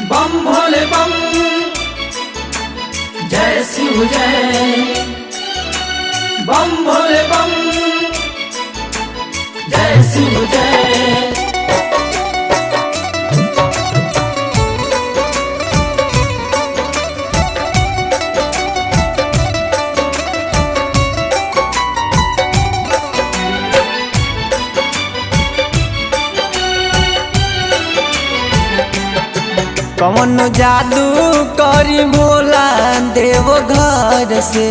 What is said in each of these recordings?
बम भोले बम, जय शिव जय। बम भोले बम, जय शिव जय। कौन जादू करी भोला देव घर से,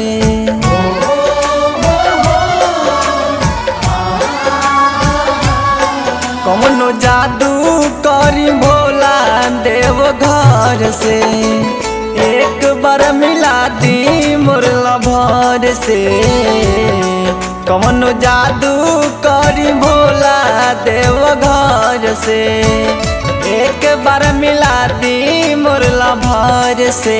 कौन जादू करी भोला देव घर से, एक बार मिला दी मुरला भर से। कौन जादू करी भोला देव घर से, एक बार मिला दी मुरला भर से।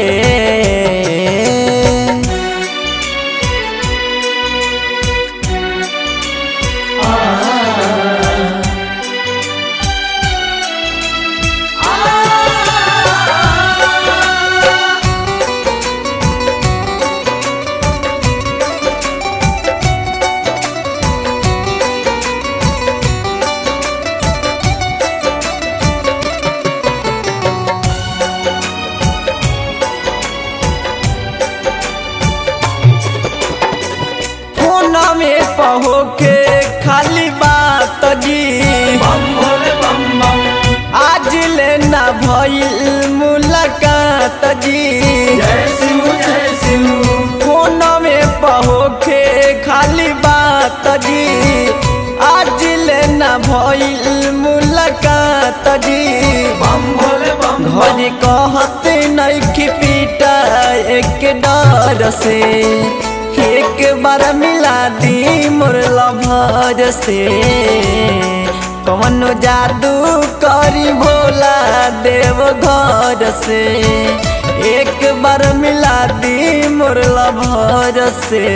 में पहो के खाली बात जी, बम भोले बम बम, आज लेना भइल मुलाकात जी। जय शिव जय शिव। फोन में पहो के खाली बात जी, आज लेना भइल मुलाकात जी। बम भोले बम घर कहते नहीं पीटा एक डर से, एक बार मिला दी मुरला भर से। कौन जादू करी भोला देव घर से, एक बार मिला दी मुरला भर से।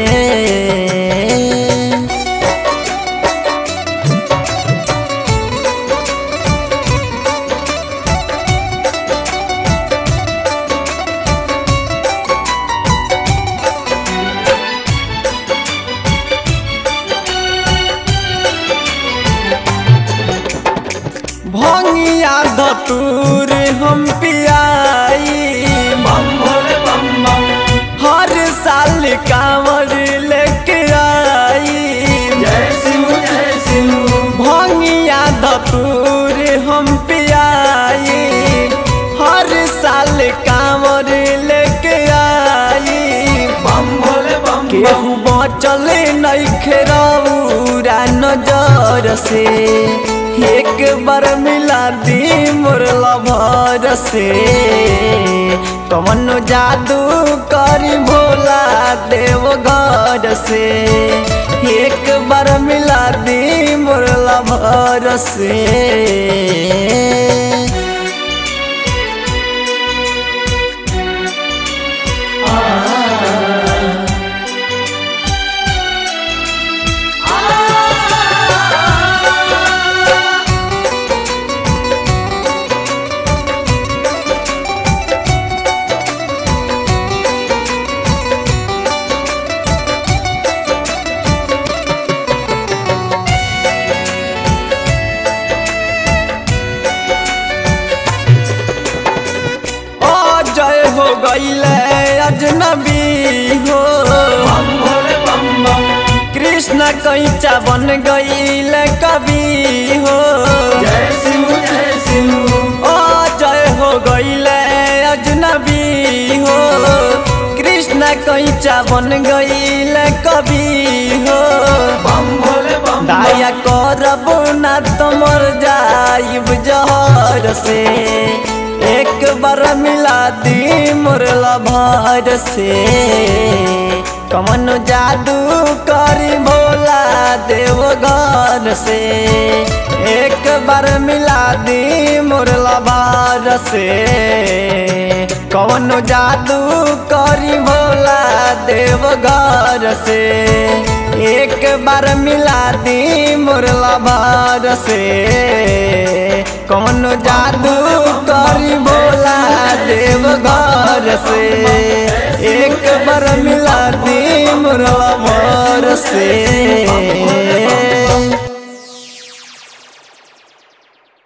भंगिया धतूर हम पियाई, बम भोले बम बम, हर साल कांवर लेके आई। जय शिव जय शिव। भंगिया धतूर हम पियाई, हर साल कांवर लेके आई। बम भोले बम केहू बचल नइखे रउरा नजर से, एक बार मिला दी मुरला भर से। कौन जादू करी भोला देव घर से, एक बार मिला दी मुरला भर से। जय हो गईले अजनबी हो, बम भोले बम बम, कृष्ण कैचा बन गईले कवि हो। जय शिव जय शिव। जय हो गईले अजनबी हो, कृष्ण कैचा बन गईले कवि हो। बम भोले बम दया करब ना तो मर जाइब जहर से, एक बार मिला दी मुरला भर से। कौन जादू करी भोला देव घर से, एक बार मिला दी मुरला भर से। कौन जादू करी भोला देव घर से, एक बार मिला दी मुरला भर से। कौन जादू करी भोला भर से एक बार मिला दी मुरला भर से।